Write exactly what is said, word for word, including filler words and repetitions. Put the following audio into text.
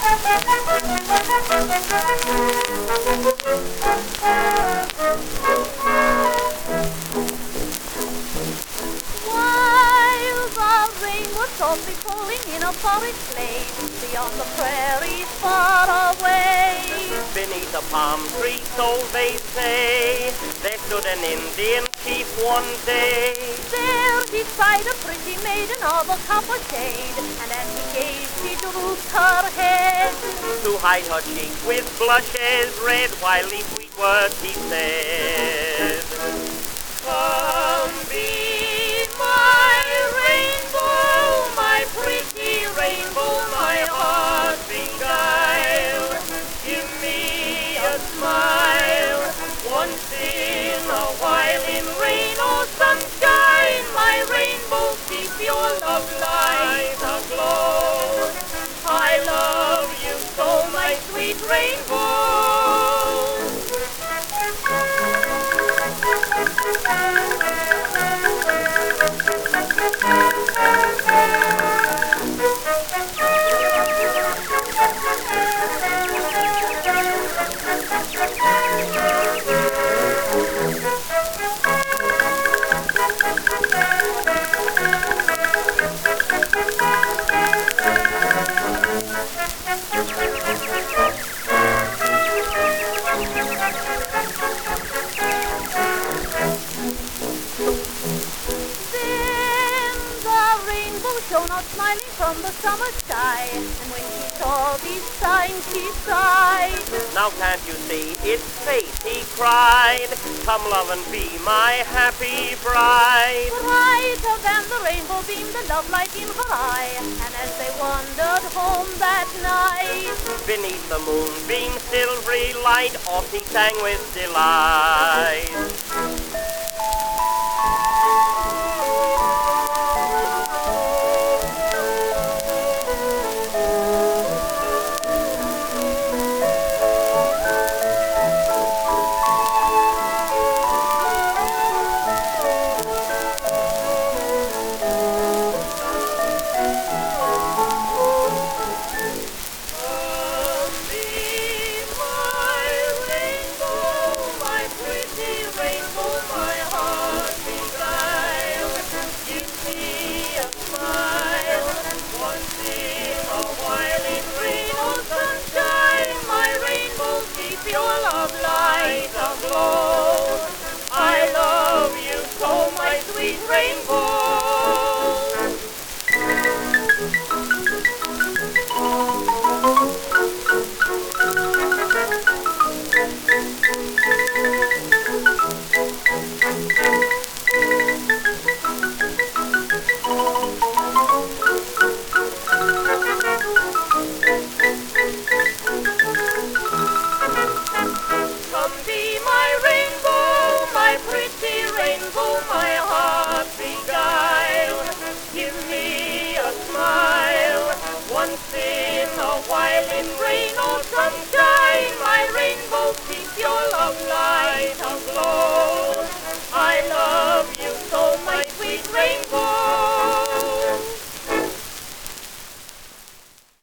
While the rain was softly falling in a forest glade, beyond the prairies far away, beneath a palm tree, so they say, there stood an Indian chief one day. there he spied a pretty maiden of a copper shade, and as he gazed she drooped her head To hide her cheek with blushes red, while these sweet words he said. Come be my rainbow, my pretty rainbow, my heart beguile. Give me a smile, once in a while, in rain or sunshine. My rainbow, keep your love light aglow. I love you so, my sweet rainbow. Shone out smiling from the summer sky, and when she saw these signs she sighed. Now can't you see it's fate, he cried. Come love and be my happy bride. Brighter than the rainbow beamed the love light in her eye, and as they wandered home that night, beneath the moonbeam silvery light, oft he sang with delight. I love you so, my sweet rainbow. Come be my rainbow, my pretty rainbow, my